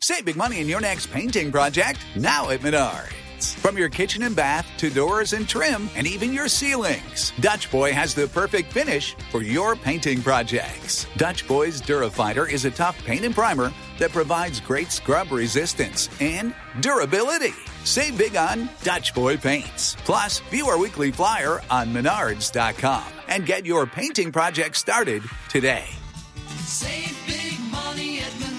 Save big money in your next painting project now at Menards. From your kitchen and bath to doors and trim and even your ceilings, Dutch Boy has the perfect finish for your painting projects. Dutch Boy's Durafighter is a tough paint and primer that provides great scrub resistance and durability. Save big on Dutch Boy paints. Plus, view our weekly flyer on Menards.com and get your painting project started today. Save big money at Menards.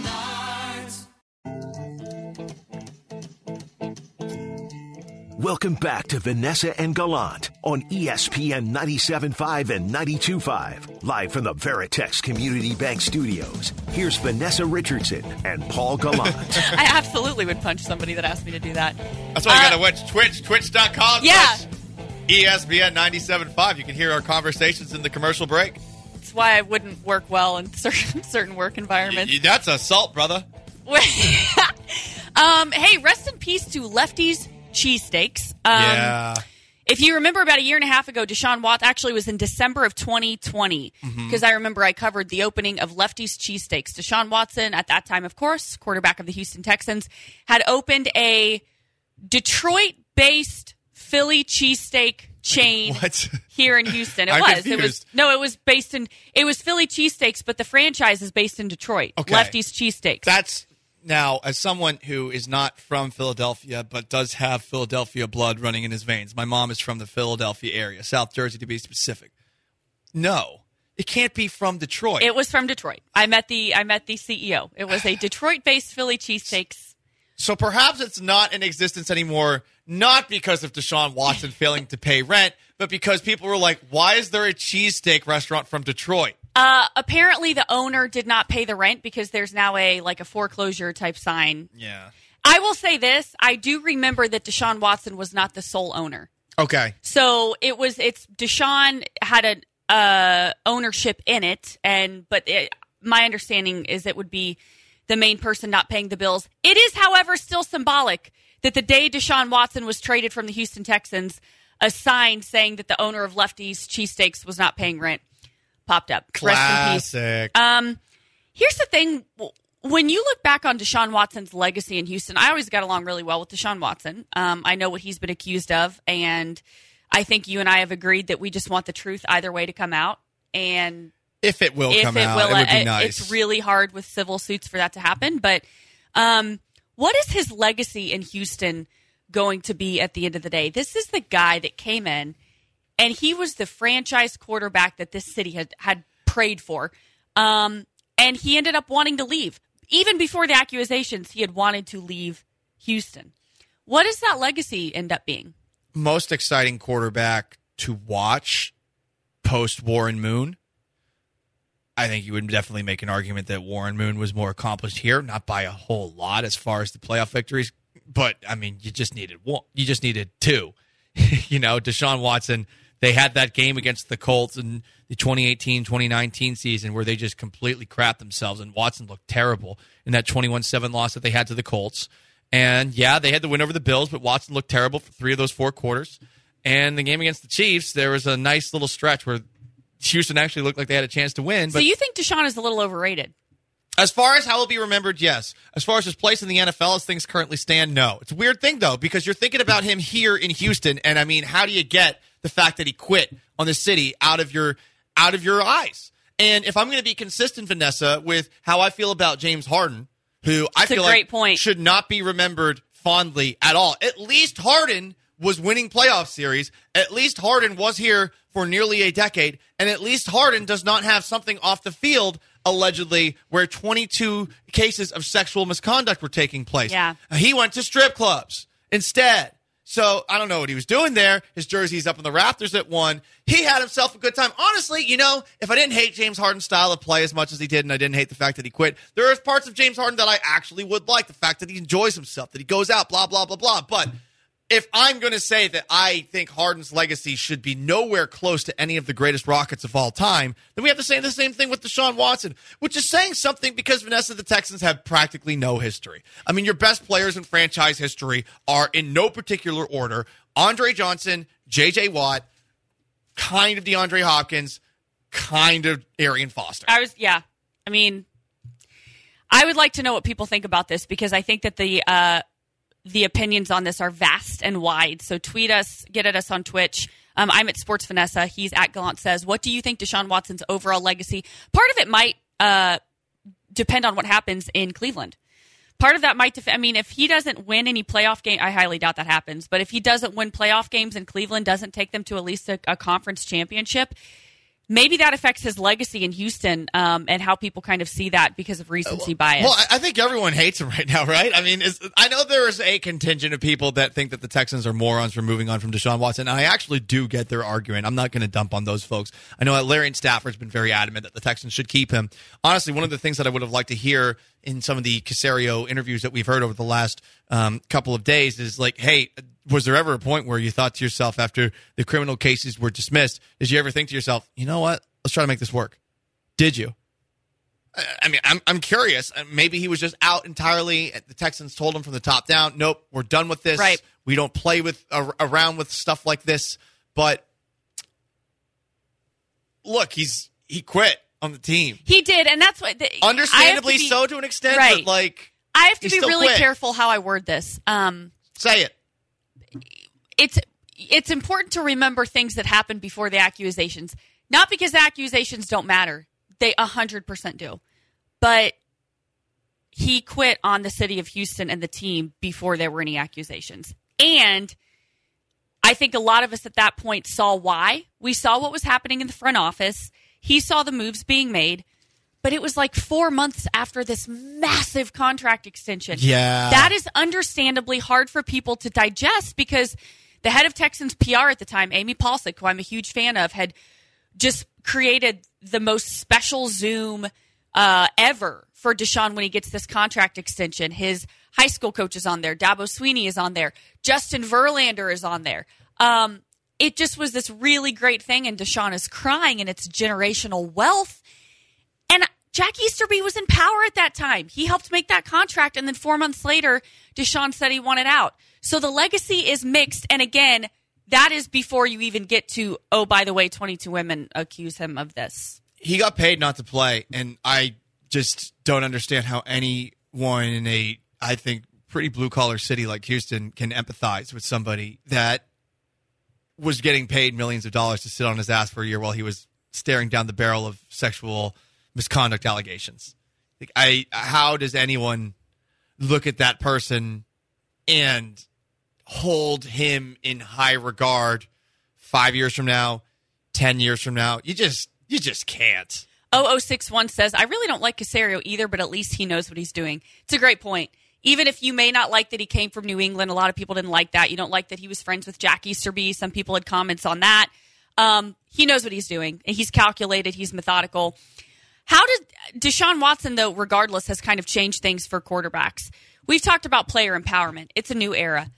Welcome back to Vanessa and Gallant on ESPN 97.5 and 92.5. Live from the Veritex Community Bank Studios. Here's Vanessa Richardson and Paul Gallant. I absolutely would punch somebody that asked me to do that. That's why you got to watch Twitch, twitch.com. Yeah. ESPN 97.5. You can hear our conversations in the commercial break. That's why I wouldn't work well in certain work environments. That's assault, brother. Hey, rest in peace to Lefty's Cheesesteaks. Yeah. If you remember about a year and a half ago, Deshaun Watson actually was in December of 2020 because I remember I covered the opening of Lefty's Cheesesteaks. Deshaun Watson, at that time, of course, quarterback of the Houston Texans, had opened a Detroit-based Philly cheesesteak chain here in Houston. It was Philly cheesesteaks, but the franchise is based in Detroit. Okay. Lefty's Cheesesteaks. That's now, as someone who is not from Philadelphia but does have Philadelphia blood running in his veins. My mom is from the Philadelphia area, South Jersey to be specific. No, it can't be from Detroit. It was from Detroit. I met the CEO. It was a Detroit-based Philly cheesesteaks. So perhaps it's not in existence anymore, not because of Deshaun Watson failing to pay rent, but because people were like, why is there a cheesesteak restaurant from Detroit? Apparently the owner did not pay the rent because there's now a foreclosure type sign. Yeah. I will say this. I do remember that Deshaun Watson was not the sole owner. Okay. So Deshaun had an ownership in it, but my understanding is it would be the main person not paying the bills. It is, however, still symbolic that the day Deshaun Watson was traded from the Houston Texans, a sign saying that the owner of Lefty's Cheesesteaks was not paying rent popped up. Classic. Rest in peace. Here's the thing. When you look back on Deshaun Watson's legacy in Houston, I always got along really well with Deshaun Watson. I know what he's been accused of, and I think you and I have agreed that we just want the truth either way to come out. And if it will come out, it would be nice. It's really hard with civil suits for that to happen. But what is his legacy in Houston going to be at the end of the day? This is the guy that came in, and he was the franchise quarterback that this city had prayed for. And he ended up wanting to leave. Even before the accusations, he had wanted to leave Houston. What does that legacy end up being? Most exciting quarterback to watch post Warren Moon. I think you would definitely make an argument that Warren Moon was more accomplished here, not by a whole lot as far as the playoff victories, but I mean, you just needed one. You just needed two. Deshaun Watson, they had that game against the Colts in the 2018-2019 season where they just completely crapped themselves, and Watson looked terrible in that 21-7 loss that they had to the Colts. And, yeah, they had the win over the Bills, but Watson looked terrible for 3 of those 4 quarters. And the game against the Chiefs, there was a nice little stretch where Houston actually looked like they had a chance to win. So you think Deshaun is a little overrated? As far as how he'll be remembered, yes. As far as his place in the NFL as things currently stand, no. It's a weird thing, though, because you're thinking about him here in Houston, and, I mean, how do you get the fact that he quit on the city out of your eyes? And if I'm going to be consistent, Vanessa, with how I feel about James Harden, who I feel like should not be remembered fondly at all. At least Harden was winning playoff series. At least Harden was here for nearly a decade. And at least Harden does not have something off the field, allegedly, where 22 cases of sexual misconduct were taking place. Yeah. He went to strip clubs instead. So I don't know what he was doing there. His jersey's up in the rafters at 1. He had himself a good time. Honestly, if I didn't hate James Harden's style of play as much as he did, and I didn't hate the fact that he quit, there are parts of James Harden that I actually would like. The fact that he enjoys himself, that he goes out, blah, blah, blah, blah. But if I'm going to say that I think Harden's legacy should be nowhere close to any of the greatest Rockets of all time, then we have to say the same thing with Deshaun Watson, which is saying something because, Vanessa, the Texans have practically no history. I mean, your best players in franchise history are in no particular order: Andre Johnson, J.J. Watt, kind of DeAndre Hopkins, kind of Arian Foster. I would like to know what people think about this because I think that the opinions on this are vast and wide. So tweet us, get at us on Twitch. I'm at Sports Vanessa. He's at Gallant Says. What do you think Deshaun Watson's overall legacy? Part of it might depend on what happens in Cleveland. Part of that might if he doesn't win any playoff game, I highly doubt that happens. But if he doesn't win playoff games and Cleveland doesn't take them to at least a conference championship, maybe that affects his legacy in Houston and how people kind of see that because of recency bias. Well, I think everyone hates him right now, right? I mean, I know there is a contingent of people that think that the Texans are morons for moving on from Deshaun Watson, and I actually do get their argument. I'm not going to dump on those folks. I know that Larry and Stafford's been very adamant that the Texans should keep him. Honestly, one of the things that I would have liked to hear in some of the Caserio interviews that we've heard over the last couple of days is like, hey, was there ever a point where you thought to yourself after the criminal cases were dismissed, did you ever think to yourself, you know what, let's try to make this work? Did you? I mean, I'm curious. Maybe he was just out entirely. The Texans told him from the top down, nope, we're done with this. Right. We don't play with around with stuff like this. But look, he quit on the team. He did, and that's what understandably so to an extent. Right. But like, I have to be really quit. careful how I word this. Say it. It's important to remember things that happened before the accusations. Not because the accusations don't matter. They 100% do. But he quit on the city of Houston and the team before there were any accusations. And I think a lot of us at that point saw why. We saw what was happening in the front office. He saw the moves being made. But it was like 4 months after this massive contract extension. Yeah. That is understandably hard for people to digest because the head of Texans PR at the time, Amy Palcic, who I'm a huge fan of, had just created the most special Zoom ever for Deshaun when he gets this contract extension. His high school coach is on there. Dabo Sweeney is on there. Justin Verlander is on there. It just was this really great thing, and Deshaun is crying, and it's generational wealth. And Jack Easterby was in power at that time. He helped make that contract, and then 4 months later, Deshaun said he wanted out. So the legacy is mixed, and again, that is before you even get to, oh, by the way, 22 women accuse him of this. He got paid not to play, and I just don't understand how anyone in a, I think, pretty blue-collar city like Houston can empathize with somebody that was getting paid millions of dollars to sit on his ass for a year while he was staring down the barrel of sexual misconduct allegations. Like, how does anyone look at that person and hold him in high regard 5 years from now, 10 years from now? You just can't. 0061 says, I really don't like Caserio either, but at least he knows what he's doing. It's a great point. Even if you may not like that he came from New England, a lot of people didn't like that. You don't like that he was friends with Jack Easterby. Some people had comments on that. He knows what he's doing. He's calculated. He's methodical. How does Deshaun Watson, though, regardless, has kind of changed things for quarterbacks? We've talked about player empowerment. It's a new era.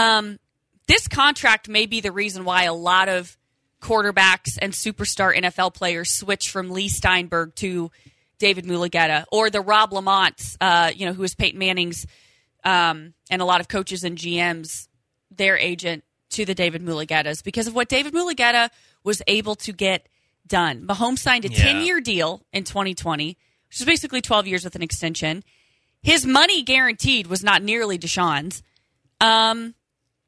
This contract may be the reason why a lot of quarterbacks and superstar NFL players switch from Lee Steinberg to David Mulugheta, or the Rob Lamonts, who is Peyton Manning's and a lot of coaches and GMs, their agent, to the David Mulughetas because of what David Mulugheta was able to get done. Mahomes signed a 10-year deal in 2020, which is basically 12 years with an extension. His money guaranteed was not nearly Deshaun's. And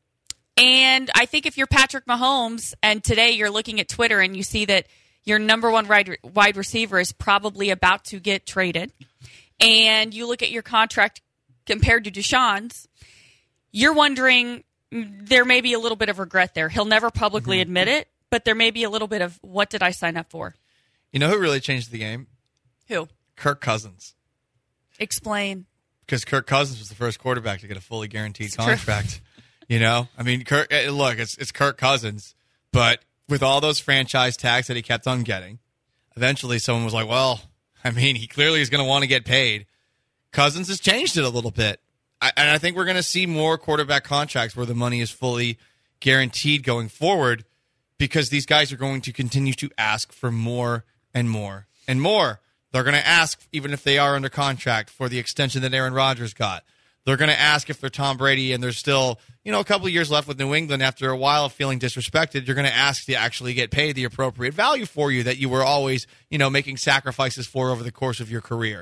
I think if you're Patrick Mahomes and today you're looking at Twitter and you see that your number one wide receiver is probably about to get traded, and you look at your contract compared to Deshaun's, you're wondering, there may be a little bit of regret there. He'll never publicly admit it, but there may be a little bit of, what did I sign up for? You know who really changed the game? Who? Kirk Cousins. Explain. Because Kirk Cousins was the first quarterback to get a fully guaranteed contract. You know, I mean, it's Kirk Cousins, but with all those franchise tags that he kept on getting, eventually someone was like, well, I mean, he clearly is going to want to get paid. Cousins has changed it a little bit. And I think we're going to see more quarterback contracts where the money is fully guaranteed going forward because these guys are going to continue to ask for more and more and more. They're going to ask, even if they are under contract, for the extension that Aaron Rodgers got. They're going to ask if they're Tom Brady and there's still, a couple of years left with New England after a while of feeling disrespected. You're going to ask to actually get paid the appropriate value for you that you were always, making sacrifices for over the course of your career.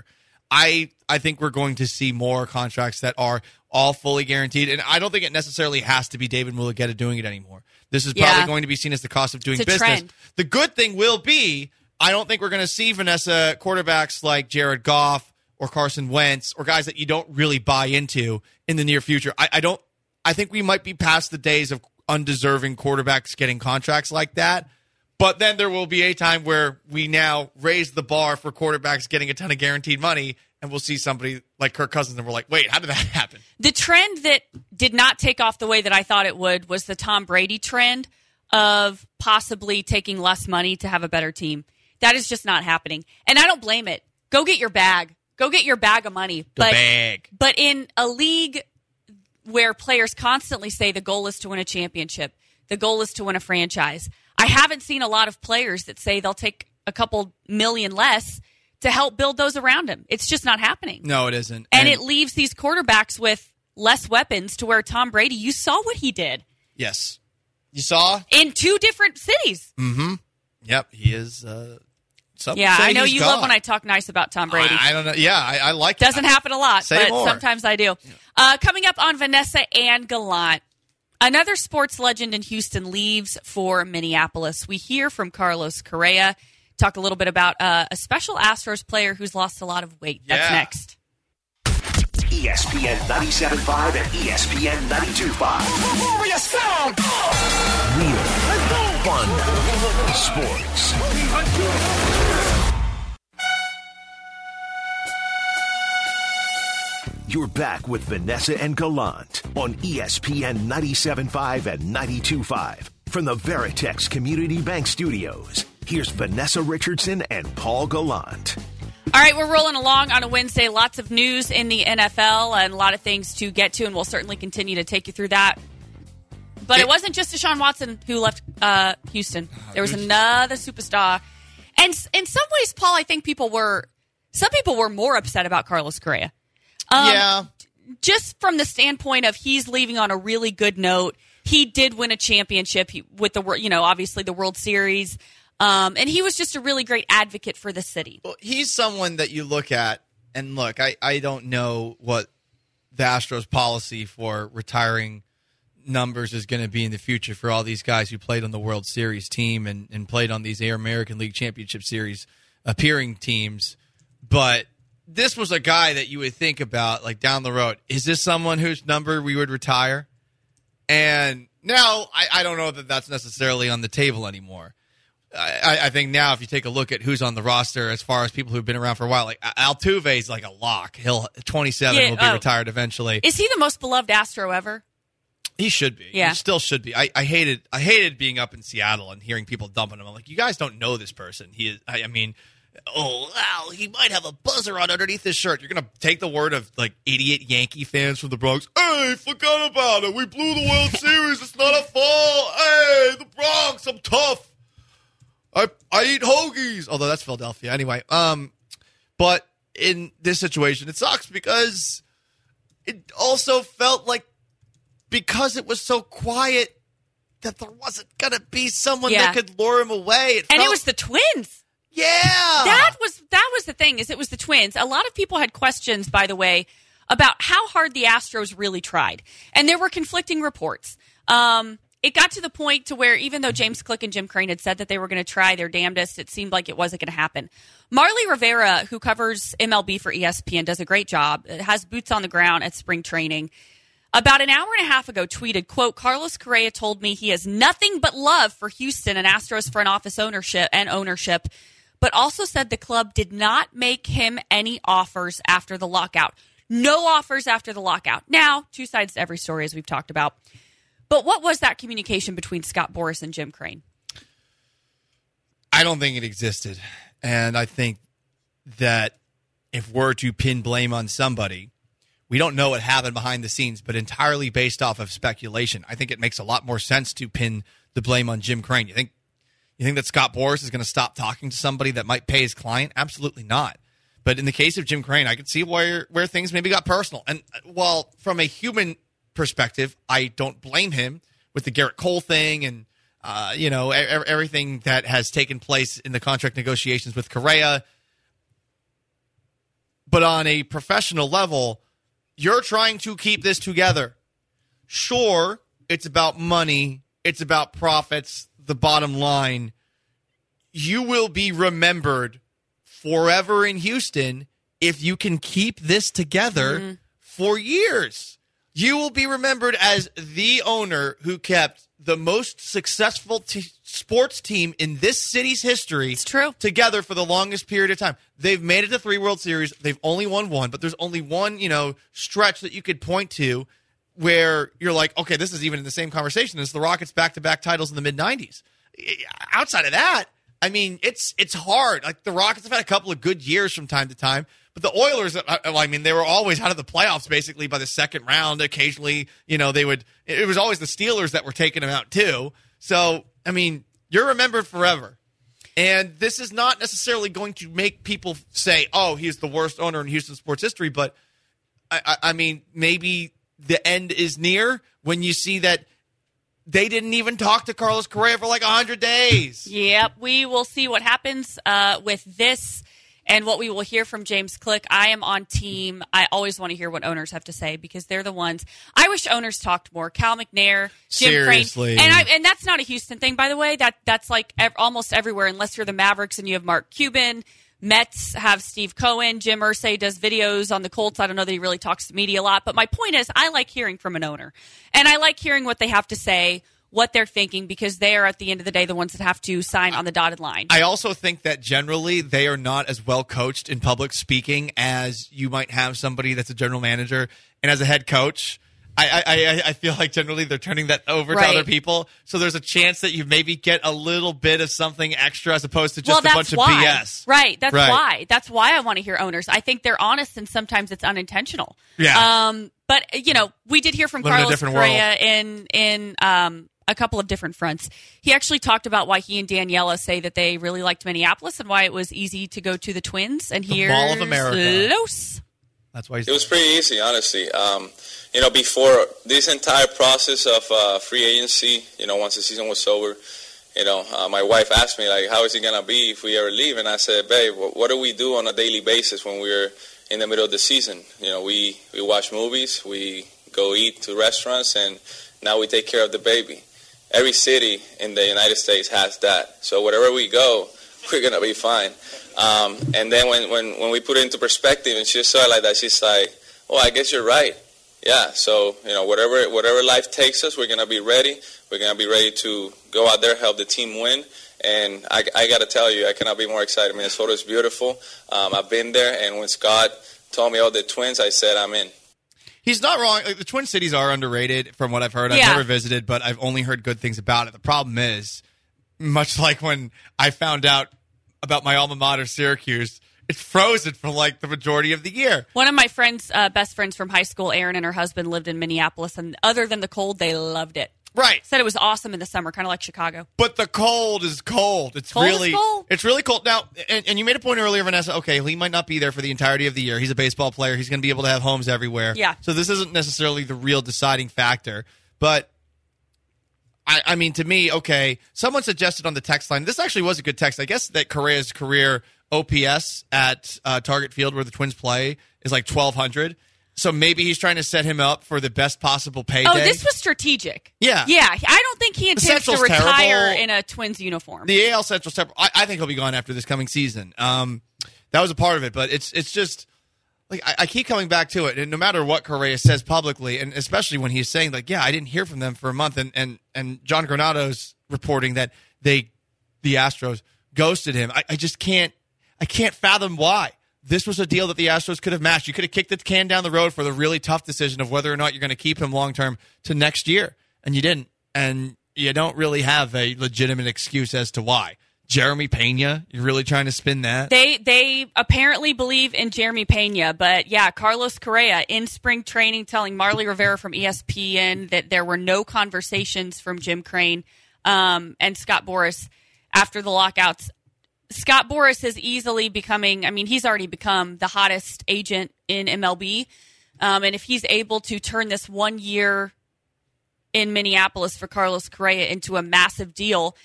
I think we're going to see more contracts that are all fully guaranteed, and I don't think it necessarily has to be David Mulugheta doing it anymore. This is probably going to be seen as the cost of doing business. Trend. The good thing will be, I don't think we're going to see, Vanessa, quarterbacks like Jared Goff or Carson Wentz or guys that you don't really buy into in the near future. I think we might be past the days of undeserving quarterbacks getting contracts like that. But then there will be a time where we now raise the bar for quarterbacks getting a ton of guaranteed money, and we'll see somebody like Kirk Cousins, and we're like, wait, how did that happen? The trend that did not take off the way that I thought it would was the Tom Brady trend of possibly taking less money to have a better team. That is just not happening. And I don't blame it. Go get your bag. Go get your bag of money. Bag. But in a league where players constantly say the goal is to win a championship, the goal is to win a franchise, I haven't seen a lot of players that say they'll take a couple million less to help build those around him. It's just not happening. No, it isn't. And it leaves these quarterbacks with less weapons to where Tom Brady, you saw what he did. Yes. You saw? In 2 different cities. Mm-hmm. Yep, he is. Yeah, I know you love when I talk nice about Tom Brady. I don't know. Yeah, I like it. Doesn't happen a lot, Say but more. sometimes I do. Coming up on Vanessa and Gallant, another sports legend in Houston leaves for Minneapolis. We hear from Carlos Correa, talk a little bit about a special Astros player who's lost a lot of weight. That's next. ESPN 97.5 and ESPN 92.5. Warrior sound! Real. Fun. Sports. You're back with Vanessa and Gallant on ESPN 97.5 and 92.5 from the Veritex Community Bank Studios. Here's Vanessa Richardson and Paul Gallant. All right, we're rolling along on a Wednesday. Lots of news in the NFL and a lot of things to get to, and we'll certainly continue to take you through that. But it wasn't just Deshaun Watson who left Houston. There was another superstar. And in some ways, Paul, I think some people were more upset about Carlos Correa. Just from the standpoint of he's leaving on a really good note. He did win a championship with obviously the World Series. And he was just a really great advocate for the city. Well, he's someone that you look at, and look, I don't know what the Astros policy for retiring numbers is going to be in the future for all these guys who played on the World Series team and played on these American League Championship Series appearing teams. But this was a guy that you would think about, like, down the road. Is this someone whose number we would retire? And now I don't know that that's necessarily on the table anymore. I think now if you take a look at who's on the roster as far as people who've been around for a while, like Altuve is like a lock. He'll 27 will be retired eventually. Is he the most beloved Astro ever? He should be. Yeah. He still should be. I hated being up in Seattle and hearing people dumping him. I'm like, you guys don't know this person. He is. I mean, oh wow, he might have a buzzer on underneath his shirt. You're gonna take the word of like idiot Yankee fans from the Bronx. Hey, forgot about it. We blew the World Series. It's not a fall. Hey, the Bronx. I'm tough. I eat hoagies. Although that's Philadelphia anyway. But in this situation, it sucks because it also felt like because it was so quiet that there wasn't gonna be someone that could lure him away. It was the Twins. Yeah. That was the thing, is it was the Twins. A lot of people had questions, by the way, about how hard the Astros really tried. And there were conflicting reports. It got to the point to where even though James Click and Jim Crane had said that they were going to try their damnedest, it seemed like it wasn't going to happen. Marley Rivera, who covers MLB for ESPN, does a great job. It has boots on the ground at spring training. About an hour and a half ago, tweeted, quote, Carlos Correa told me he has nothing but love for Houston and Astros front office ownership, but also said the club did not make him any offers after the lockout. No offers after the lockout. Now, two sides to every story, as we've talked about. But what was that communication between Scott Boras and Jim Crane? I don't think it existed. And I think that if we're to pin blame on somebody, we don't know what happened behind the scenes, but entirely based off of speculation. I think it makes a lot more sense to pin the blame on Jim Crane. You think that Scott Boras is going to stop talking to somebody that might pay his client? Absolutely not. But in the case of Jim Crane, I could see where things maybe got personal. And while from a human perspective, I don't blame him with the Garrett Cole thing and everything that has taken place in the contract negotiations with Correa. but on a professional level, you're trying to keep this together. Sure, it's about money. It's about profits, the bottom line. You will be remembered forever in Houston if you can keep this together for years. You will be remembered as the owner who kept the most successful sports team in this city's history together for the longest period of time. They've made it to 3 World Series. They've only won 1, but there's only one, stretch that you could point to where you're like, okay, this is even in the same conversation as the Rockets' back-to-back titles in the mid-'90s. Outside of that, I mean, it's hard. Like, the Rockets have had a couple of good years from time to time, but the Oilers, they were always out of the playoffs basically by the second round. Occasionally, it was always the Steelers that were taking them out too. So, I mean, you're remembered forever. And this is not necessarily going to make people say, oh, he's the worst owner in Houston sports history, but I mean, maybe the end is near when you see that they didn't even talk to Carlos Correa for like 100 days. Yep. We will see what happens with this and what we will hear from James Click. I am on team. I always want to hear what owners have to say because they're the ones. I wish owners talked more. Cal McNair, Jim Seriously. Crane. And that's not a Houston thing, by the way. That's like almost everywhere unless you're the Mavericks and you have Mark Cuban. Mets have Steve Cohen. Jim Irsay does videos on the Colts. I don't know that he really talks to media a lot. But my point is, I like hearing from an owner. And I like hearing what they have to say, what they're thinking, because they are, at the end of the day, the ones that have to sign on the dotted line. I also think that generally they are not as well coached in public speaking as you might have somebody that's a general manager. And as a head coach, I feel like generally they're turning that over to other people. So there's a chance that you maybe get a little bit of something extra as opposed to just a bunch of BS. Right. That's why. That's why I want to hear owners. I think they're honest and sometimes it's unintentional. Yeah. But, we did hear from Carlos Correa in a couple of different fronts. He actually talked about why he and Daniela say that they really liked Minneapolis and why it was easy to go to the Twins. And here's Mall of America. Los. That's why it was pretty easy, honestly. Before this entire process of free agency, once the season was over, my wife asked me, like, how is it going to be if we ever leave? And I said, babe, what do we do on a daily basis when we're in the middle of the season? We watch movies, we go eat to restaurants, and now we take care of the baby. Every city in the United States has that. So wherever we go, we're going to be fine. And then when we put it into perspective and she saw it like that, she's like, oh, I guess you're right. Yeah, so, whatever life takes us, we're going to be ready. We're going to be ready to go out there, help the team win. And I got to tell you, I cannot be more excited. Minnesota is beautiful. I've been there, and when Scott told me all the Twins, I said I'm in. He's not wrong. Like, the Twin Cities are underrated from what I've heard. I've never visited, but I've only heard good things about it. The problem is, much like when I found out about my alma mater, Syracuse, it's frozen for like the majority of the year. One of my friends, best friends from high school, Erin and her husband lived in Minneapolis, and other than the cold, they loved it. Right. Said it was awesome in the summer, kind of like Chicago. But the cold is cold. It's cold really is cold. It's really cold. Now, and you made a point earlier, Vanessa, okay, he might not be there for the entirety of the year. He's a baseball player. He's going to be able to have homes everywhere. Yeah. So this isn't necessarily the real deciding factor. But, I mean, to me, okay, someone suggested on the text line, this actually was a good text. I guess that Correa's career OPS at Target Field where the Twins play is like 1,200. So maybe he's trying to set him up for the best possible payday. Oh, this was strategic. Yeah. Yeah, I don't think he intends to retire terrible. in a Twins uniform. The AL Central's terrible. I think he'll be gone after this coming season. That was a part of it, but it's just like I keep coming back to it. And no matter what Correa says publicly, and especially when he's saying like, yeah, I didn't hear from them for a month, and John Granado's reporting that the Astros ghosted him. I just can't fathom why. This was a deal that the Astros could have matched. You could have kicked the can down the road for the really tough decision of whether or not you're going to keep him long-term to next year, and you didn't. And you don't really have a legitimate excuse as to why. Jeremy Pena, you're really trying to spin that? They apparently believe in Jeremy Pena, but yeah, Carlos Correa in spring training telling Marley Rivera from ESPN that there were no conversations from Jim Crane and Scott Boras after the lockouts. Scott Boras is easily becoming, I mean, he's already become the hottest agent in MLB. And if he's able to turn this 1 year in Minneapolis for Carlos Correa into a massive deal,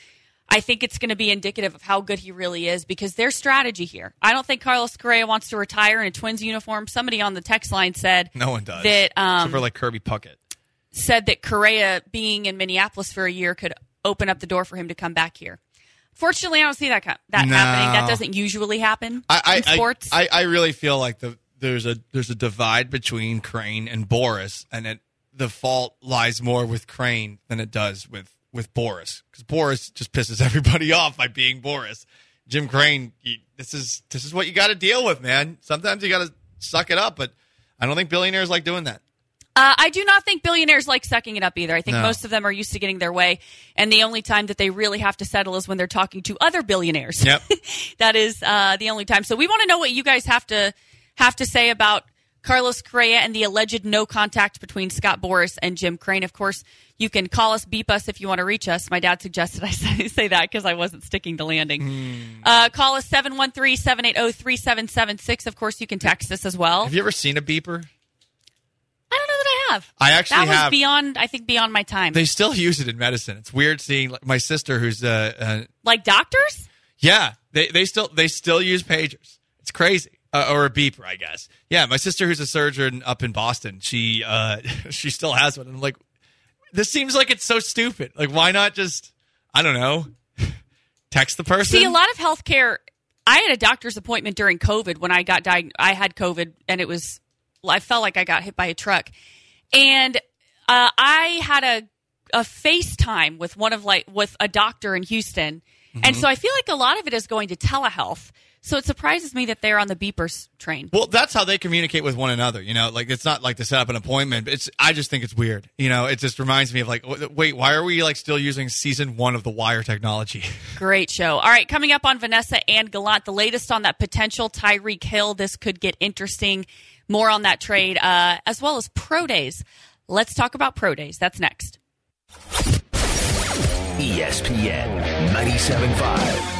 I think it's going to be indicative of how good he really is because their strategy here. I don't think Carlos Correa wants to retire in a Twins uniform. Somebody on the text line said no one does. That except for like Kirby Puckett. Said that Correa being in Minneapolis for a year could open up the door for him to come back here. Fortunately, I don't see that happening. That doesn't usually happen in sports. I really feel like there's a divide between Crane and Boris, and the fault lies more with Crane than it does with Boris, because Boris just pisses everybody off by being Boris. Jim Crane, this is what you got to deal with, man. Sometimes you got to suck it up, but I don't think billionaires like doing that. I do not think billionaires like sucking it up either. I think most of them are used to getting their way, and the only time that they really have to settle is when they're talking to other billionaires. Yep. That is the only time. So we want to know what you guys have to say about Carlos Correa and the alleged no contact between Scott Boras and Jim Crane. Of course, you can call us, beep us if you want to reach us. My dad suggested I say that because I wasn't sticking the landing. Call us 713-780-3776. Of course, you can text us as well. Have you ever seen a beeper? I don't know that I have. I actually have. That was beyond my time. They still use it in medicine. It's weird seeing my sister, who's like doctors. Yeah, they still use pagers. It's crazy. Or a beeper, I guess. Yeah, my sister, who's a surgeon up in Boston, she still has one. And I'm like, this seems like it's so stupid. Like, why not just, I don't know, text the person? See, a lot of healthcare. I had a doctor's appointment during COVID when I got diagnosed. I had COVID, and I felt like I got hit by a truck. And I had a FaceTime with with a doctor in Houston. Mm-hmm. And so I feel like a lot of it is going to telehealth. So it surprises me that they're on the beepers train. Well, that's how they communicate with one another. You know, like it's not like to set up an appointment. I just think it's weird. You know, it just reminds me of like, wait, why are we like still using season 1 of The Wire technology? Great show. All right, coming up on Vanessa and Gallant, the latest on that potential Tyreek Hill. This could get interesting. More on that trade, as well as pro days. Let's talk about pro days. That's next. ESPN 97.5.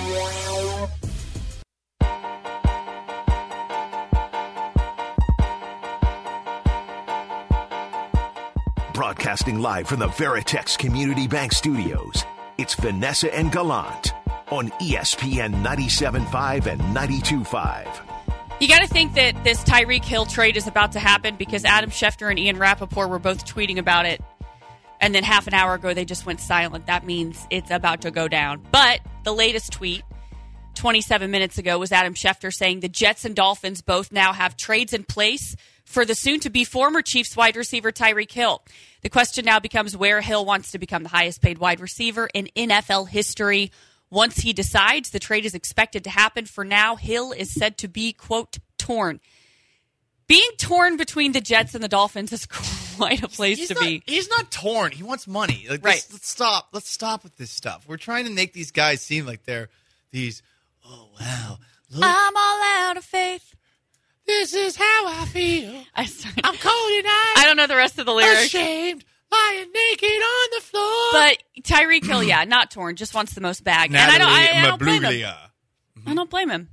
Broadcasting live from the Veritex Community Bank Studios, it's Vanessa and Gallant on ESPN 97.5 and 92.5. You got to think that this Tyreek Hill trade is about to happen because Adam Schefter and Ian Rappaport were both tweeting about it. And then half an hour ago, they just went silent. That means it's about to go down. But the latest tweet 27 minutes ago was Adam Schefter saying the Jets and Dolphins both now have trades in place for the soon-to-be former Chiefs wide receiver Tyreek Hill. The question now becomes where Hill wants to become the highest-paid wide receiver in NFL history. Once he decides, the trade is expected to happen. For now, Hill is said to be, quote, torn. Being torn between the Jets and the Dolphins is quite a place to be. He's not torn. He wants money. Like, right. Let's stop. Let's stop with this stuff. We're trying to make these guys seem like they're these, oh, wow. Look. I'm all out of faith. This is how I feel. I'm cold and I don't know the rest of the lyrics. Ashamed, lying naked on the floor. But Tyreek Hill, yeah, not torn, just wants the most bag. Natalie and I don't blame him. Mm-hmm. I don't blame him.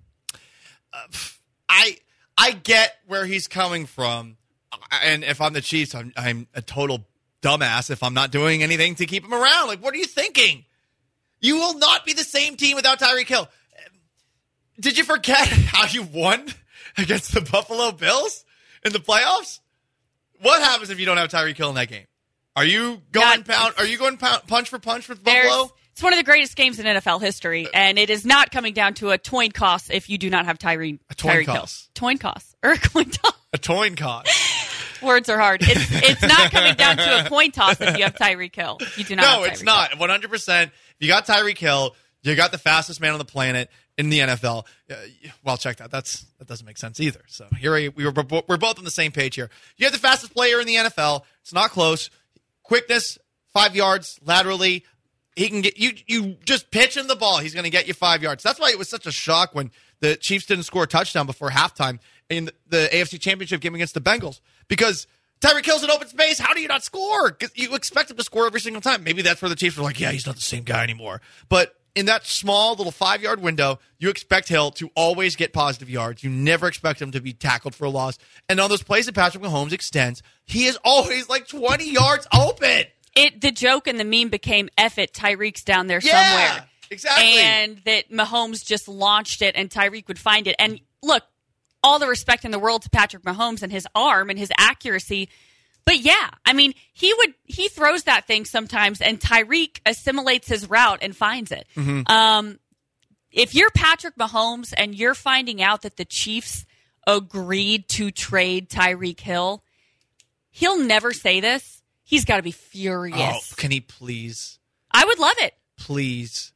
I get where he's coming from, and if I'm the Chiefs, I'm a total dumbass if I'm not doing anything to keep him around. Like, what are you thinking? You will not be the same team without Tyreek Hill. Did you forget how you won against the Buffalo Bills in the playoffs? What happens if you don't have Tyreek Hill in that game? Are you going punch for punch with Buffalo? It's one of the greatest games in NFL history, and it is not coming down to a coin toss if you do not have Tyreek Hill. Coin toss or a coin toss. A coin toss. Words are hard. It's not coming down to a coin toss if you have Tyreek Hill. You do not. No, it's not. 100%. If you got Tyreek Hill, you got the fastest man on the planet in the NFL. Well, check that. That doesn't make sense either. So here we're both on the same page here. You have the fastest player in the NFL. It's not close. Quickness, 5 yards laterally. He can get you just pitch him the ball. He's going to get you 5 yards. That's why it was such a shock when the Chiefs didn't score a touchdown before halftime in the AFC Championship game against the Bengals. Because Tyreek Hill's in open space. How do you not score? Because you expect him to score every single time. Maybe that's where the Chiefs are like, yeah, he's not the same guy anymore. But in that small little 5 yard window, you expect Hill to always get positive yards. You never expect him to be tackled for a loss. And on those plays that Patrick Mahomes extends, he is always like 20 yards open. The joke and the meme became, F it, Tyreek's down there somewhere. Exactly. And that Mahomes just launched it and Tyreek would find it. And look, all the respect in the world to Patrick Mahomes and his arm and his accuracy. But yeah, I mean, he throws that thing sometimes and Tyreek assimilates his route and finds it. Mm-hmm. If you're Patrick Mahomes and you're finding out that the Chiefs agreed to trade Tyreek Hill, he'll never say this. He's got to be furious. Oh, can he please? I would love it. Please.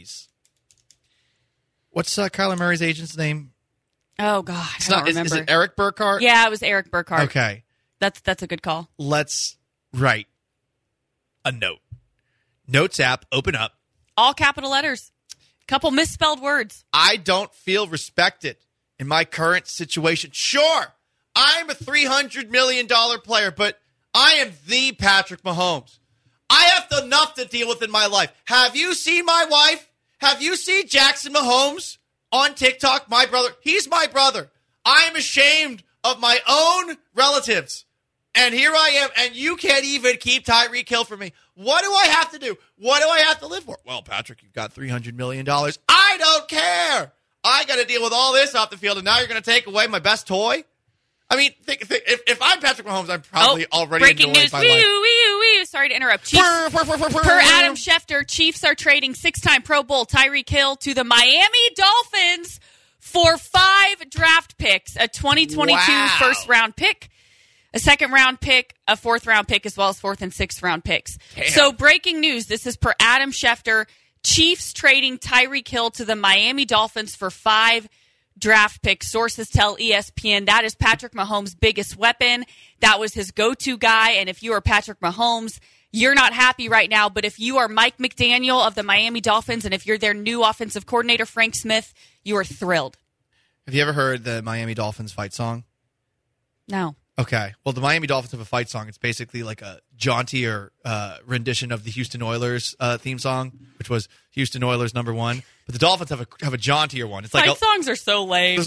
What's Kyler Murray's agent's name? Oh, God. I don't remember. Is it Eric Burkhart? Yeah, it was Eric Burkhart. Okay. That's a good call. Let's write a note. Notes app, open up. All capital letters. Couple misspelled words. I don't feel respected in my current situation. Sure, I'm a $300 million player, but I am the Patrick Mahomes. I have enough to deal with in my life. Have you seen my wife? Have you seen Jackson Mahomes on TikTok? My brother. He's my brother. I am ashamed of my own relatives. And here I am, and you can't even keep Tyreek Hill from me. What do I have to do? What do I have to live for? Well, Patrick, you've got $300 million. I don't care. I got to deal with all this off the field, and now you're going to take away my best toy? I mean, think, if I'm Patrick Mahomes, I'm probably already breaking annoyed news. by life. Sorry to interrupt. Chiefs, per Adam Schefter, Chiefs are trading 6-time Pro Bowl Tyreek Hill to the Miami Dolphins for 5 draft picks, a 2022 first-round pick, a second-round pick, a fourth-round pick, as well as fourth and sixth-round picks. Damn. So breaking news, this is per Adam Schefter, Chiefs trading Tyreek Hill to the Miami Dolphins for 5 draft picks. Sources tell ESPN that is Patrick Mahomes' biggest weapon. That was his go-to guy. And if you are Patrick Mahomes, you're not happy right now. But if you are Mike McDaniel of the Miami Dolphins, and if you're their new offensive coordinator, Frank Smith, you are thrilled. Have you ever heard the Miami Dolphins fight song? No. Okay. Well, the Miami Dolphins have a fight song. It's basically like a jauntier rendition of the Houston Oilers theme song, which was Houston Oilers #1. But the Dolphins have a jauntier one. It's like Fight songs are so lame.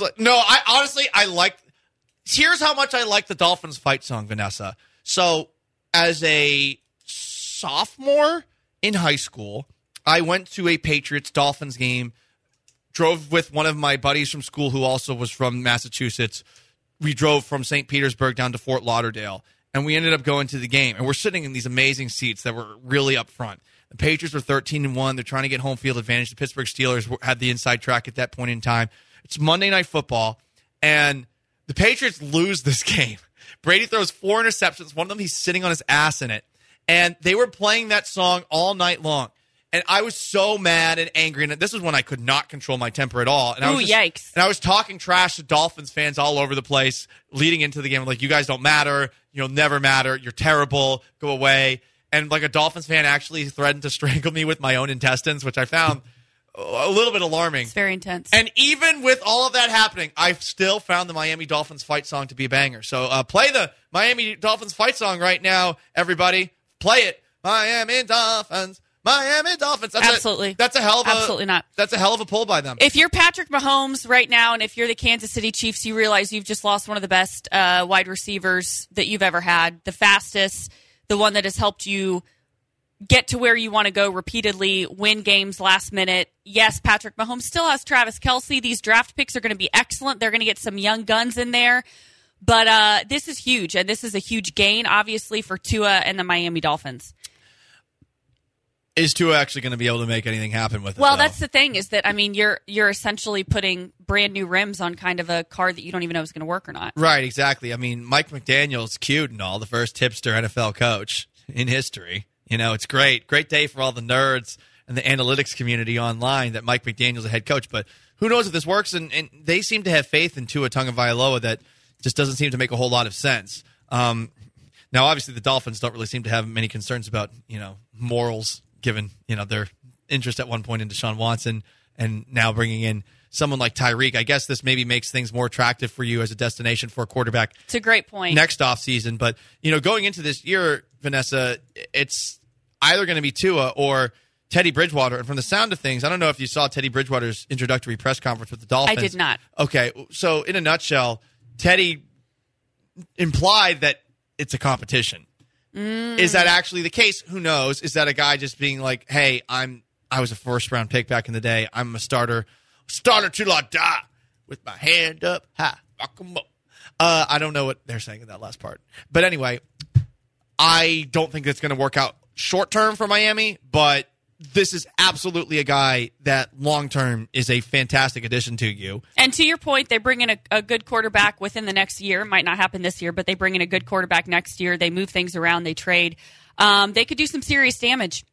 I like. Here's how much I like the Dolphins fight song, Vanessa. So, as a sophomore in high school, I went to a Patriots-Dolphins game, drove with one of my buddies from school who also was from Massachusetts. We drove from St. Petersburg down to Fort Lauderdale, and we ended up going to the game. And we're sitting in these amazing seats that were really up front. The Patriots were 13-1. They're trying to get home field advantage. The Pittsburgh Steelers had the inside track at that point in time. It's Monday Night Football, and the Patriots lose this game. Brady throws 4 interceptions. One of them, he's sitting on his ass in it. And they were playing that song all night long. And I was so mad and angry. And this is when I could not control my temper at all. And yikes. And I was talking trash to Dolphins fans all over the place leading into the game. Like, you guys don't matter. You'll never matter. You're terrible. Go away. And like a Dolphins fan actually threatened to strangle me with my own intestines, which I found a little bit alarming. It's very intense. And even with all of that happening, I've still found the Miami Dolphins fight song to be a banger. So play the Miami Dolphins fight song right now, everybody. Play it. Miami Dolphins. Miami Dolphins. Absolutely. That's a hell of a Absolutely not. That's a hell of a pull by them. If you're Patrick Mahomes right now, and if you're the Kansas City Chiefs, you realize you've just lost one of the best wide receivers that you've ever had, the fastest, the one that has helped you get to where you want to go repeatedly, win games last minute. Yes, Patrick Mahomes still has Travis Kelce. These draft picks are going to be excellent. They're going to get some young guns in there. But this is huge, and this is a huge gain, obviously, for Tua and the Miami Dolphins. Is Tua actually going to be able to make anything happen with it? Well, though? that's the thing, is that, I mean, you're essentially putting brand new rims on kind of a car that you don't even know is going to work or not. Right, exactly. I mean, Mike McDaniel's cute and all, the first hipster NFL coach in history. You know, it's great. Great day for all the nerds and the analytics community online that Mike McDaniel's a head coach. But who knows if this works? And they seem to have faith in Tua Tagovailoa that just doesn't seem to make a whole lot of sense. Now, obviously, the Dolphins don't really seem to have many concerns about, morals, given, their interest at one point in Deshaun Watson and now bringing in someone like Tyreek. I guess this maybe makes things more attractive for you as a destination for a quarterback. It's a great point. Next offseason. But, going into this year, Vanessa, it's either going to be Tua or Teddy Bridgewater. And from the sound of things, I don't know if you saw Teddy Bridgewater's introductory press conference with the Dolphins. I did not. Okay, so in a nutshell, Teddy implied that it's a competition. Is that actually the case? Who knows? Is that a guy just being like, hey, I'm I was a first-round pick back in the day. I'm a starter till I die with my hand up high. Fuck 'em up. I don't know what they're saying in that last part. But anyway, I don't think it's going to work out short-term for Miami, but this is absolutely a guy that long-term is a fantastic addition to you. And to your point, they bring in a good quarterback within the next year. It might not happen this year, but they bring in a good quarterback next year. They move things around. They trade. They could do some serious damage.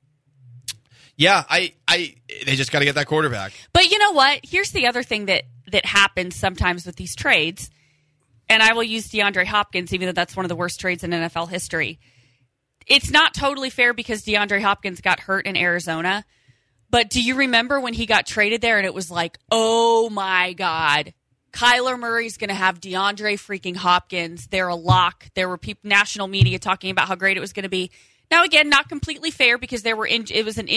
Yeah, they just got to get that quarterback. But you know what? Here's the other thing that happens sometimes with these trades, and I will use DeAndre Hopkins, even though that's one of the worst trades in NFL history. It's not totally fair because DeAndre Hopkins got hurt in Arizona, but do you remember when he got traded there and it was like, oh my God, Kyler Murray's going to have DeAndre freaking Hopkins. They're a lock. There were national media talking about how great it was going to be. Now, again, not completely fair because it was an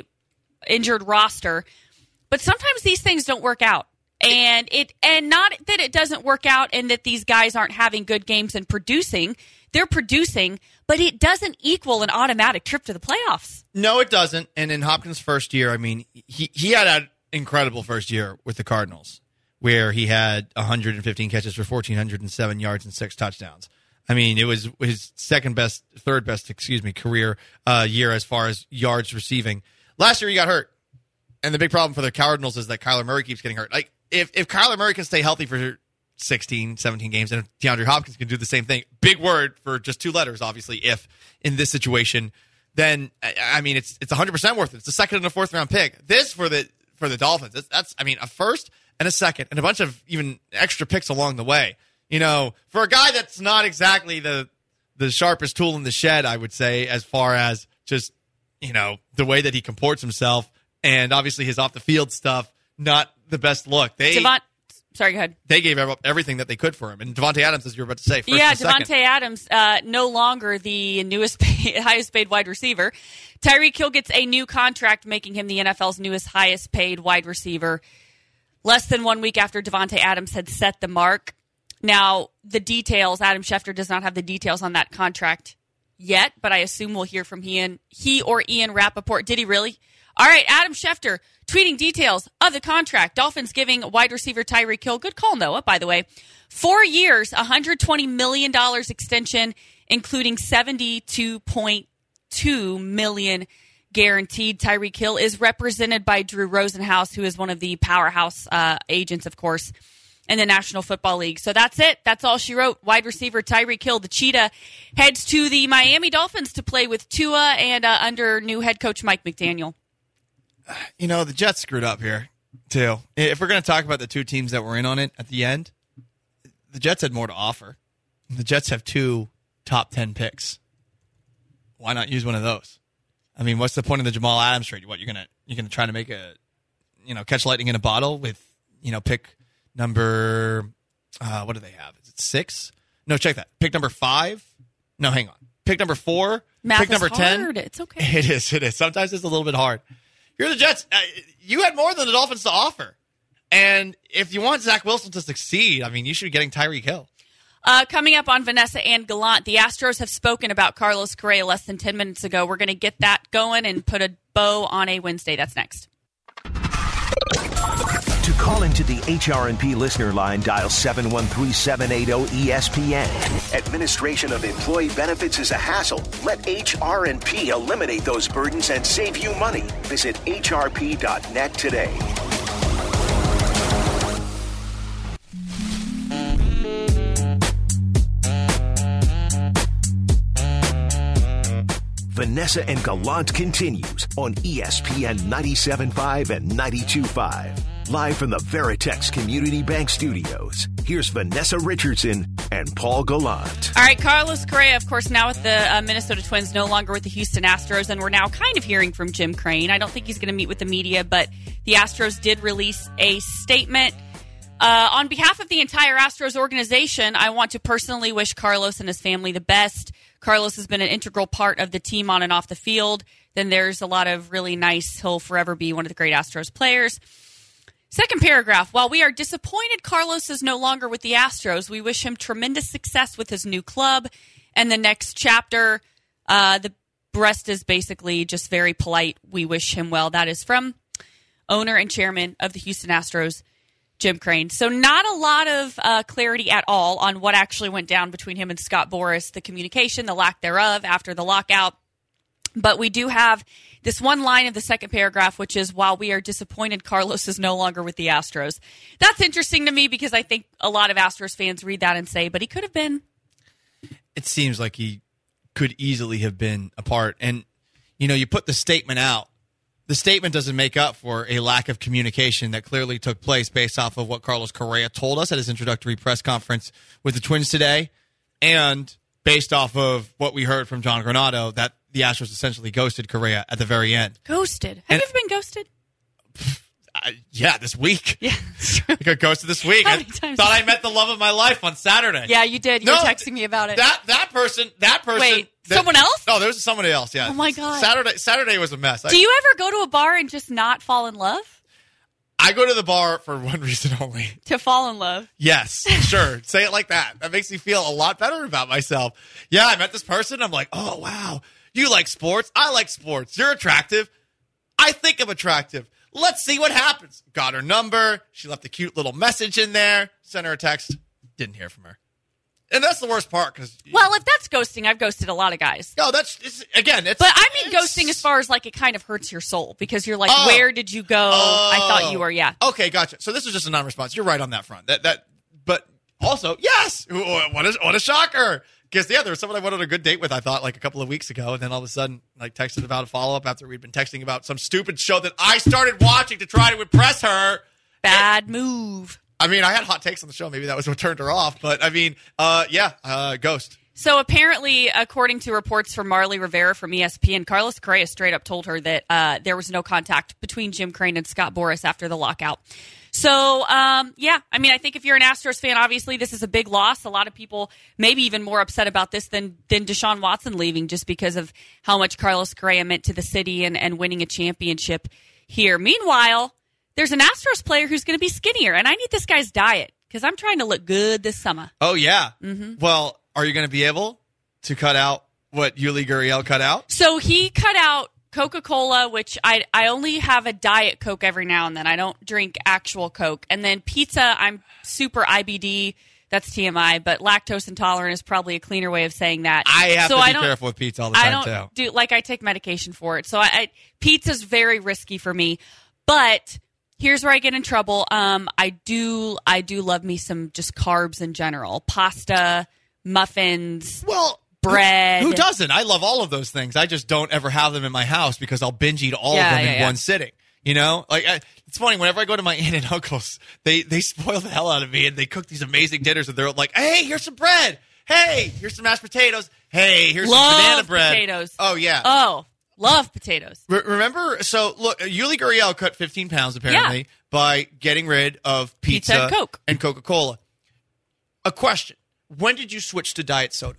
injured roster, but sometimes these things don't work out. And not that it doesn't work out and that these guys aren't having good games and producing. They're producing, but it doesn't equal an automatic trip to the playoffs. No, it doesn't. And in Hopkins' first year, I mean, he had an incredible first year with the Cardinals, where he had 115 catches for 1,407 yards and 6 touchdowns. I mean, it was his third best career year as far as yards receiving. Last year, he got hurt. And the big problem for the Cardinals is that Kyler Murray keeps getting hurt. Like, if Kyler Murray can stay healthy for 16, 17 games, and if DeAndre Hopkins can do the same thing, big word for just 2 letters, obviously, if in this situation, then, I mean, it's 100% worth it. It's a second and a fourth round pick. This for the Dolphins, that's a first and a second and a bunch of even extra picks along the way. You know, for a guy that's not exactly the sharpest tool in the shed, I would say, as far as just, you know, the way that he comports himself and obviously his off the field stuff, not the best look. Sorry, go ahead. They gave everything that they could for him. And Devontae Adams, as you were about to say, first yeah, and second. Devontae Adams, no longer the highest paid wide receiver. Tyreek Hill gets a new contract, making him the NFL's newest highest paid wide receiver. Less than 1 week after Devontae Adams had set the mark. Now, the details, Adam Schefter does not have the details on that contract yet, but I assume we'll hear from he or Ian Rappaport. Did he really? All right, Adam Schefter tweeting details of the contract. Dolphins giving wide receiver Tyreek Hill, good call, Noah, by the way, 4 years, $120 million extension, including $72.2 million guaranteed. Tyreek Hill is represented by Drew Rosenhaus, who is one of the powerhouse agents, of course, in the National Football League. So that's it. That's all she wrote. Wide receiver Tyreek Hill, the Cheetah, heads to the Miami Dolphins to play with Tua and under new head coach Mike McDaniel. You know, the Jets screwed up here, too. If we're going to talk about the 2 teams that were in on it at the end, the Jets had more to offer. The Jets have 2 top 10 picks. Why not use one of those? I mean, what's the point of the Jamal Adams trade? What, you're gonna try to make catch lightning in a bottle with, pick number, what do they have? Is it 6? No, check that. Pick number 5? No, hang on. Pick number 4? Math pick number is 10? hard. It's okay. It is. Sometimes it's a little bit hard. You're the Jets. You had more than the Dolphins to offer. And if you want Zach Wilson to succeed, I mean, you should be getting Tyreek Hill. Coming up on Vanessa and Gallant, the Astros have spoken about Carlos Correa less than 10 minutes ago. We're going to get that going and put a bow on a Wednesday. That's next. To call into the HRNP listener line, dial 713-780-ESPN. Administration of employee benefits is a hassle. Let HRNP eliminate those burdens and save you money. Visit hrp.net today. Vanessa and Gallant continues on ESPN 97.5 and 92.5. Live from the Veritex Community Bank Studios, here's Vanessa Richardson and Paul Gallant. All right, Carlos Correa, of course, now with the Minnesota Twins, no longer with the Houston Astros, and we're now kind of hearing from Jim Crane. I don't think he's going to meet with the media, but the Astros did release a statement. On behalf of the entire Astros organization, I want to personally wish Carlos and his family the best. Carlos has been an integral part of the team on and off the field. Then there's a lot of really nice, he'll forever be one of the great Astros players. Second paragraph, while we are disappointed Carlos is no longer with the Astros, we wish him tremendous success with his new club and the next chapter. The rest is basically just very polite. We wish him well. That is from owner and chairman of the Houston Astros, Jim Crane. So not a lot of clarity at all on what actually went down between him and Scott Boras, the communication, the lack thereof after the lockout. But we do have this one line of the second paragraph, which is, while we are disappointed Carlos is no longer with the Astros. That's interesting to me because I think a lot of Astros fans read that and say, but he could have been. It seems like he could easily have been a part. And, you put the statement out. The statement doesn't make up for a lack of communication that clearly took place based off of what Carlos Correa told us at his introductory press conference with the Twins today, and based off of what we heard from John Granado, that the Astros essentially ghosted Correa at the very end. Ghosted? Have you ever been ghosted? Yeah, this week. Yeah. I got ghosted this week. How I many times thought I met the love of my life on Saturday. Yeah, you did. You were texting me about it. That person. Wait, someone else? No, there was somebody else, yeah. Oh, my God. Saturday was a mess. Do you ever go to a bar and just not fall in love? I go to the bar for one reason only. To fall in love? Yes, sure. Say it like that. That makes me feel a lot better about myself. Yeah, I met this person. I'm like, oh, wow. You like sports? I like sports. You're attractive. I think I'm attractive. Let's see what happens. Got her number. She left a cute little message in there. Sent her a text. Didn't hear from her. And that's the worst part. Well, if that's ghosting, I've ghosted a lot of guys. No, But I mean ghosting as far as like it kind of hurts your soul because you're like, where did you go? I thought you were, yeah. Okay, gotcha. So this was just a non-response. You're right on that front. But also, yes. What a shocker. Because, yeah, there was someone I went on a good date with, I thought, like a couple of weeks ago. And then all of a sudden, like, texted about a follow-up after we'd been texting about some stupid show that I started watching to try to impress her. Bad move. I mean, I had hot takes on the show. Maybe that was what turned her off. But, I mean, ghost. So, apparently, according to reports from Marley Rivera from ESPN, Carlos Correa straight up told her that there was no contact between Jim Crane and Scott Boras after the lockout. So, yeah, I mean, I think if you're an Astros fan, obviously this is a big loss. A lot of people maybe even more upset about this than Deshaun Watson leaving just because of how much Carlos Correa meant to the city and winning a championship here. Meanwhile, there's an Astros player who's going to be skinnier, and I need this guy's diet because I'm trying to look good this summer. Oh, yeah. Mm-hmm. Well, are you going to be able to cut out what Yuli Gurriel cut out? So he cut out Coca-Cola, which I only have a Diet Coke every now and then. I don't drink actual Coke. And then pizza, I'm super IBD. That's TMI, but lactose intolerant is probably a cleaner way of saying that. I have to be careful with pizza all the time, too. I take medication for it. So pizza's very risky for me. But here's where I get in trouble. I do love me some just carbs in general. Pasta, muffins. Well, bread. Who doesn't? I love all of those things. I just don't ever have them in my house because I'll binge eat all of them in one sitting. It's funny. Whenever I go to my aunt and uncles, they spoil the hell out of me and they cook these amazing dinners. And they're like, "Hey, here's some bread. Hey, here's some mashed potatoes. Hey, here's some banana bread." Potatoes. Oh yeah. Oh, love potatoes. Remember? So look, Yuli Gurriel cut 15 pounds apparently by getting rid of pizza and Coke and Coca-Cola. A question: when did you switch to diet soda?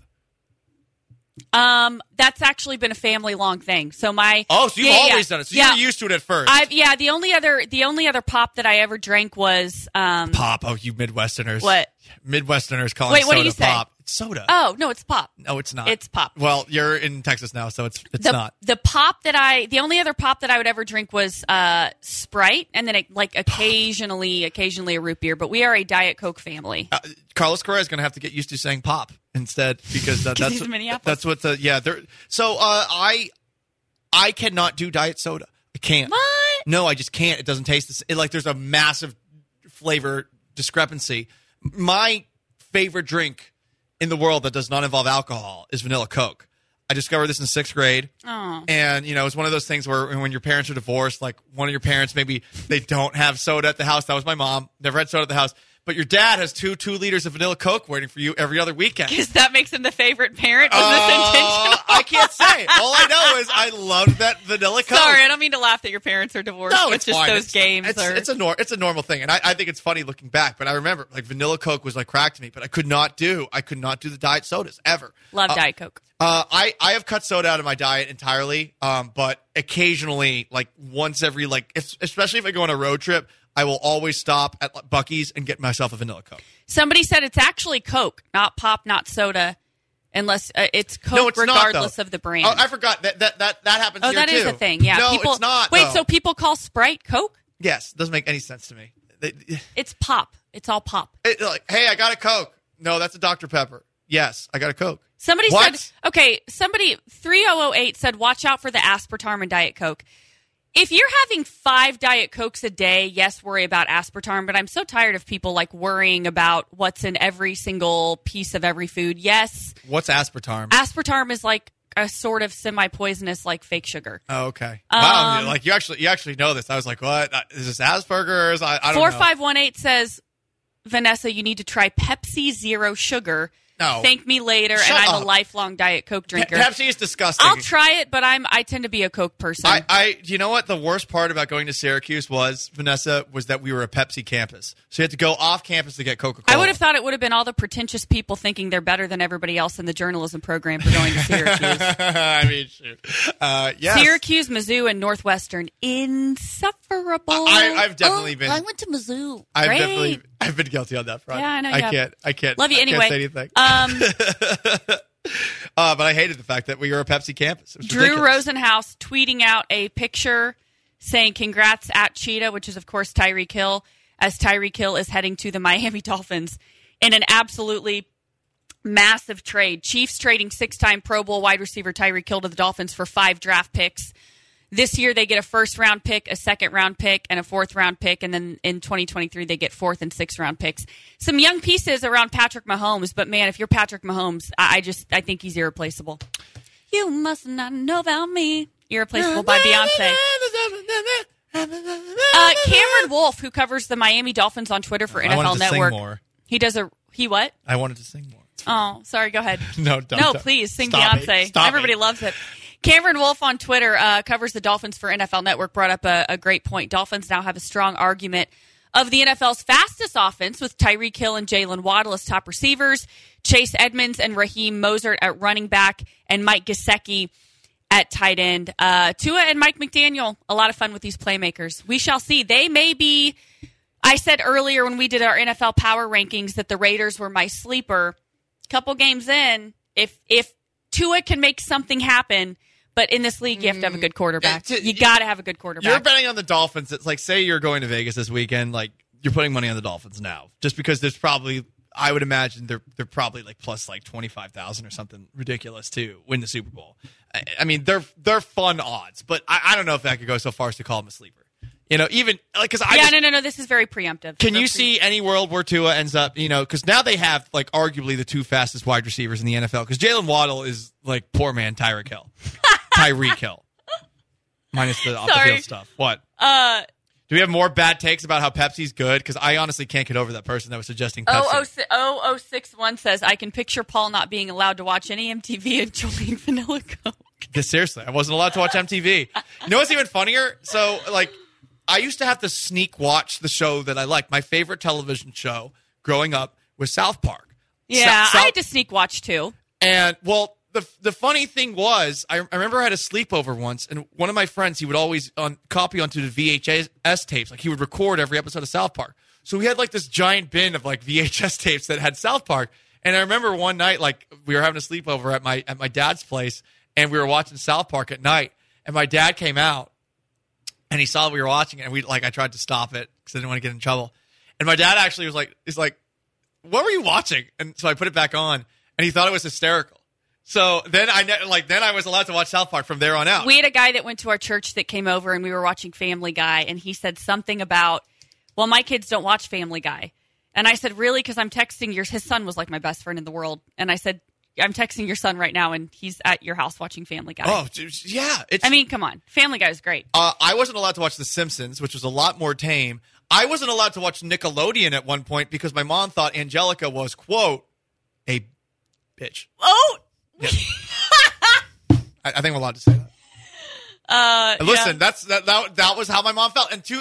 That's actually been a family long thing. So you've always done it. So you were used to it at first. The only other pop that I ever drank was pop. Oh, you Midwesterners. What? Midwesterners calling Wait, what soda do you say? Pop. It's soda. Oh, no, it's pop. No, it's not. It's pop. Well, you're in Texas now, so it's not. The only other pop that I would ever drink was Sprite, and then occasionally a root beer. But we are a Diet Coke family. Carlos Correa is going to have to get used to saying pop instead because he's in Minneapolis. That's what So I cannot do diet soda. I can't. What? No, I just can't. It doesn't taste there's a massive flavor discrepancy. My favorite drink in the world that does not involve alcohol is vanilla Coke. I discovered this in 6th grade. Oh. And, it's one of those things where when your parents are divorced, like one of your parents, maybe they don't have soda at the house. That was my mom. Never had soda at the house. But your dad has 2 liters of vanilla Coke waiting for you every other weekend. Because that makes him the favorite parent? Was this intentional? I can't say. All I know is I loved that vanilla Coke. Sorry, I don't mean to laugh that your parents are divorced. No, it's just fine. Those games. It's a normal thing. And I think it's funny looking back. But I remember, vanilla Coke was crack to me. But I could not do the diet sodas, ever. Love Diet Coke. I have cut soda out of my diet entirely. But occasionally, once every, especially if I go on a road trip, I will always stop at Buc-ee's and get myself a vanilla Coke. Somebody said it's actually Coke, not pop, not soda. unless it's Coke No, it's not, regardless though. of the brand. Oh, I forgot that happens. Oh, here that too. is a thing. Yeah. No, people, it's not. Wait, though. so people call Sprite Coke? Yes, doesn't make any sense to me. It's pop. It's all pop. Like, hey, I got a Coke. No, that's a Dr. Pepper. Yes, I got a Coke. Somebody What? said, okay, 3008 said, watch out for the aspartame in Diet Coke. If you're having 5 Diet Cokes a day, yes, worry about aspartame, but I'm so tired of people like worrying about what's in every single piece of every food. Yes, What's aspartame? aspartame is like a sort of semi-poisonous like fake sugar. Oh, okay. Wow, like you actually know this. I was like, what? Is this Asperger's? I don't know. 4518 says, Vanessa, you need to try Pepsi Zero Sugar. No. Thank me later, Shut and I'm up. a lifelong Diet Coke drinker. Pepsi is disgusting. I'll try it, but I tend to be a Coke person. You know what the worst part about going to Syracuse was, Vanessa, was that we were a Pepsi campus. So you had to go off campus to get Coca-Cola. I would have thought it would have been all the pretentious people thinking they're better than everybody else in the journalism program for going to Syracuse. I mean, shoot. Yes. Syracuse, Mizzou, and Northwestern, insufferable. I've definitely been. I went to Mizzou. Great. I've been guilty on that front. Yeah, I know. I can't. Love you I anyway. Can't say anything. But I hated the fact that we were a Pepsi campus. It was Drew ridiculous. Rosenhaus tweeting out a picture saying congrats at Cheetah, which is, of course, Tyreek Hill, as Tyreek Hill is heading to the Miami Dolphins in an absolutely massive trade. Chiefs trading 6-time Pro Bowl wide receiver Tyreek Hill to the Dolphins for 5 draft picks. This year, they get a first-round pick, a second-round pick, and a fourth-round pick. And then in 2023, they get 4th and 6th-round picks. Some young pieces around Patrick Mahomes. But, man, if you're Patrick Mahomes, I think he's irreplaceable. You must not know about me. Irreplaceable by Beyonce. Cameron Wolf, who covers the Miami Dolphins on Twitter for I wanted NFL to Network. Sing more. He does he what? I wanted to sing more. Oh, sorry. Go ahead. No, don't. Please sing Stop Beyonce. it. Stop Everybody it. loves it. Cameron Wolf on Twitter covers the Dolphins for NFL Network, brought up a great point. Dolphins now have a strong argument of the NFL's fastest offense with Tyreek Hill and Jalen Waddle as top receivers, Chase Edmonds and Raheem Mostert at running back, and Mike Gesicki at tight end. Tua and Mike McDaniel, a lot of fun with these playmakers. We shall see. They may be, I said earlier when we did our NFL power rankings that the Raiders were my sleeper. Couple games in, if Tua can make something happen, but in this league, you have to have a good quarterback. You got to have a good quarterback. You're betting on the Dolphins. It's like, say you're going to Vegas this weekend, like you're putting money on the Dolphins now, just because there's probably, I would imagine they're probably like plus like 25,000 or something ridiculous to win the Super Bowl. I mean, they're fun odds, but I don't know if I could go so far as to call them a sleeper. You know, even like because no. This is very preemptive. Can you see any world where Tua ends up? You know, because now they have like arguably the 2 fastest wide receivers in the NFL. Because Jalen Waddle is like poor man Tyreek Hill, minus the off the field stuff. What? Do we have more bad takes about how Pepsi's good? Because I honestly can't get over that person that was suggesting Pepsi. 0061 says, I can picture Paul not being allowed to watch any MTV enjoying Vanilla Coke. Seriously, I wasn't allowed to watch MTV. You know what's even funnier? So, like, I used to have to sneak watch the show that I liked. My favorite television show growing up was South Park. Yeah, I had to sneak watch too. And, well, the funny thing was, I remember I had a sleepover once, and one of my friends, he would always copy onto the VHS tapes. Like, he would record every episode of South Park. So we had, like, this giant bin of, like, VHS tapes that had South Park. And I remember one night, like, we were having a sleepover at my dad's place, and we were watching South Park at night. And my dad came out, and he saw that we were watching it, and I tried to stop it because I didn't want to get in trouble. And my dad actually was like, what were you watching? And so I put it back on, and he thought it was hysterical. So then I was allowed to watch South Park from there on out. We had a guy that went to our church that came over, and we were watching Family Guy, and he said something about, well, my kids don't watch Family Guy. And I said, really? Because I'm texting his son was like my best friend in the world. And I said, I'm texting your son right now, and he's at your house watching Family Guy. Oh, dude, yeah. I mean, come on. Family Guy is great. I wasn't allowed to watch The Simpsons, which was a lot more tame. I wasn't allowed to watch Nickelodeon at one point because my mom thought Angelica was, quote, a bitch. Oh! Yeah. I think I'm allowed to say that. Listen, that was how my mom felt. And to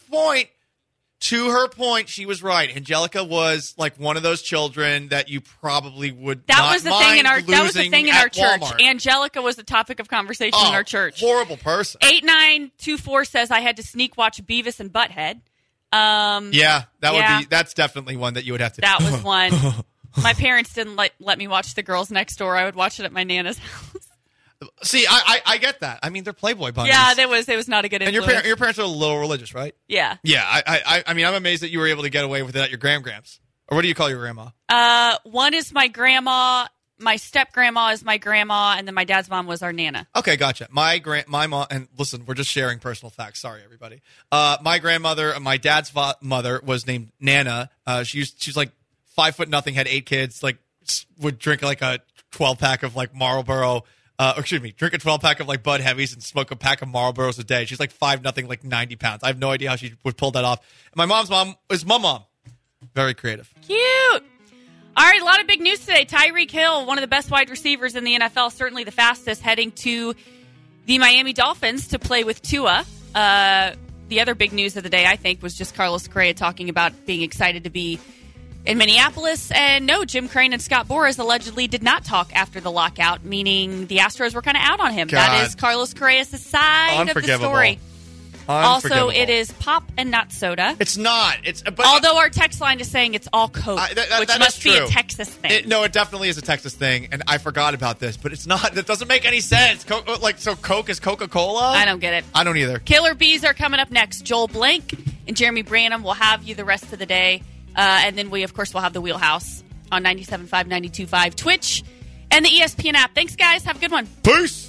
her point, she was right. Angelica was like one of those children that you probably would that not was the mind thing in our losing that was the thing in our church. Walmart. Angelica was the topic of conversation in our church. Horrible person. 8924 says I had to sneak watch Beavis and Butthead. Would be. That's definitely one that you would have to. That was one. My parents didn't let me watch The Girls Next Door. I would watch it at my Nana's house. See, I get that. I mean, they're Playboy bunnies. Yeah, it was not a good influence. And your parents are a little religious, right? Yeah. Yeah, I mean, I'm amazed that you were able to get away with it at your grams. Or what do you call your grandma? One is my grandma, my step-grandma is my grandma, and then my dad's mom was our Nana. Okay, gotcha. My mom, and listen, we're just sharing personal facts. Sorry, everybody. My grandmother, my dad's mother was named Nana. She's like 5'0", had 8 kids, like would drink like a 12-pack of like Marlboro. Drink a 12-pack of like Bud Heavies and smoke a pack of Marlboros a day. She's like 5'0", like 90 pounds. I have no idea how she would pull that off. And my mom's mom is my mom. Very creative. Cute. All right, a lot of big news today. Tyreek Hill, one of the best wide receivers in the NFL, certainly the fastest, heading to the Miami Dolphins to play with Tua. The other big news of the day, I think, was just Carlos Correa talking about being excited to be in Minneapolis. And no, Jim Crane and Scott Boras allegedly did not talk after the lockout, meaning the Astros were kind of out on him. God. That is Carlos Correa's side of the story. Also, it is pop and not soda. It's not. Although our text line is saying it's all Coke, which that must be true. a Texas thing. It definitely is a Texas thing, and I forgot about this, but it's not. That doesn't make any sense. So Coke is Coca-Cola? I don't get it. I don't either. Killer Bees are coming up next. Joel Blank and Jeremy Branham will have you the rest of the day. And then we, of course, will have the Wheelhouse on 97.5, 92.5 Twitch and the ESPN app. Thanks, guys. Have a good one. Peace.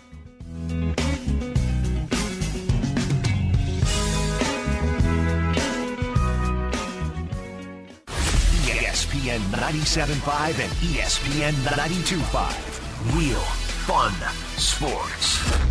ESPN 97.5 and ESPN 92.5. Real fun sports.